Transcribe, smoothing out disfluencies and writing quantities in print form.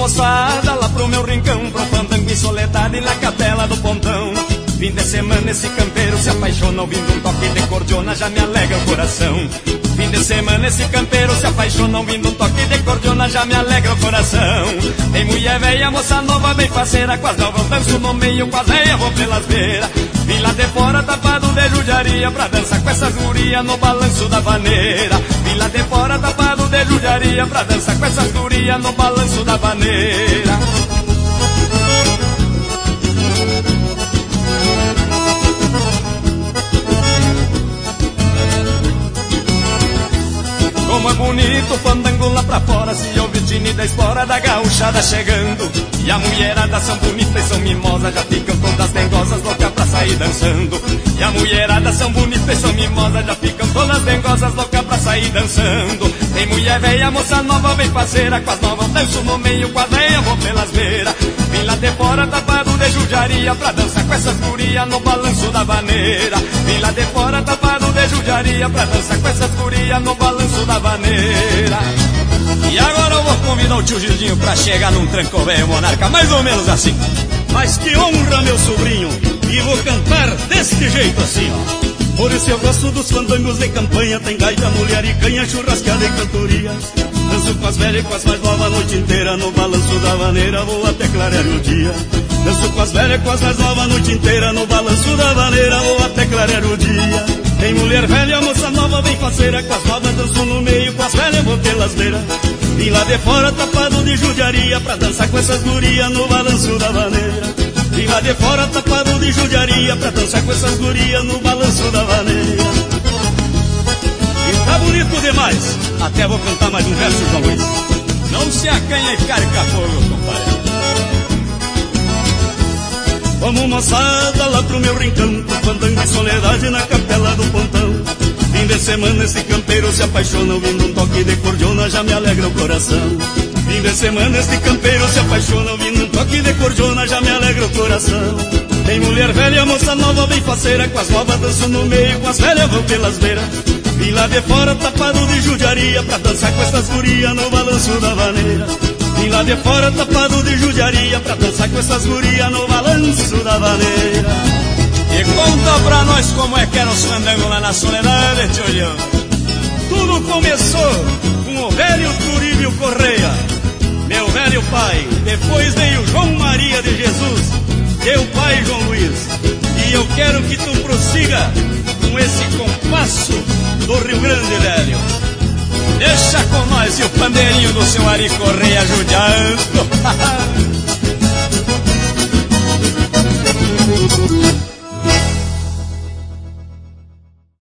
moçada lá pro meu rincão, pro fandango em soledade na capela do pontão. Fim de semana esse campeiro se apaixona, ouvindo um toque de cordiona já me alegra o coração. Fim de semana esse campeiro se apaixona, ouvindo um toque de cordiona já me alegra o coração. Tem mulher velha, moça nova, bem parceira, com as novas danço no meio, com as velhas vou pelas beiras. Vim lá de fora tapado de judiaria pra dançar com essas gurias no balanço da vaneira. Vim lá de fora tapado de judiaria pra dançar com essas gurias no balanço da vaneira. Como é bonito o fandango lá pra fora, se ouve o tine da espora da gauchada chegando. E a mulherada são bonitas e são mimosas, já ficam todas dengosas, loucas pra sair dançando. E a mulherada são bonitas e são mimosas, já ficam todas dengosas, loucas pra sair dançando. Tem mulher velha, moça nova, bem parceira, com as novas danço no meio, com as velhas vou pelas beiras. Vim lá de fora tapado de judiaria pra dançar com essas gurias no balanço da vaneira. Vim lá de fora tapado de judiaria pra dançar com essas gurias no balanço da vaneira. E agora eu vou convidar o tio Gildinho pra chegar num tranco velho monarca, mais ou menos assim. Mas que honra, meu sobrinho, e vou cantar deste jeito assim, ó. Por isso eu gosto dos fandangos de campanha, tem gaita, mulher e canha, churrascada e cantoria. Danço com as velhas e com as mais novas a noite inteira, no balanço da vaneira vou até clarear o dia. Danço com as velhas e com as mais novas a noite inteira, no balanço da vaneira vou até clarear o dia. Tem mulher velha, moça nova, bem faceira, com as novas danço no meio, com as velhas vou pelas beiras. Vim lá de fora tapado de judiaria pra dançar com essas gurias no balanço da vaneira. Vim lá de fora tapado de judiaria pra dançar com essas gurias no balanço da vaneira. E tá bonito demais, até vou cantar mais um verso, João Luiz. Não se acanha e carca fogo, compadre. Vamos moçada lá pro meu rincão, pro fandango em soledade na capela do pontão. Fim de semana esse campeiro se apaixona, ouvindo um toque de cordiona já me alegra o coração. Fim de semana esse campeiro se apaixona, ouvindo um toque de cordiona já me alegra o coração. Tem mulher velha, moça nova, bem faceira, com as novas danço no meio, com as velhas vão pelas beiras. Vim lá de fora tapado de judiaria pra dançar com essas gurias no balanço da vaneira. Vim lá de fora tapado de judiaria pra dançar com essas gurias no balanço da vaneira. E conta pra nós como é que era os fandangos lá na soledade, tio Leão. Tudo começou com o velho Turíbio Correia, meu velho pai. Depois veio João Maria de Jesus, teu pai João Luiz. E eu quero que tu prossiga com esse compasso do Rio Grande, velho. Deixa com nós e o pandeirinho do seu Ari Correia judiando.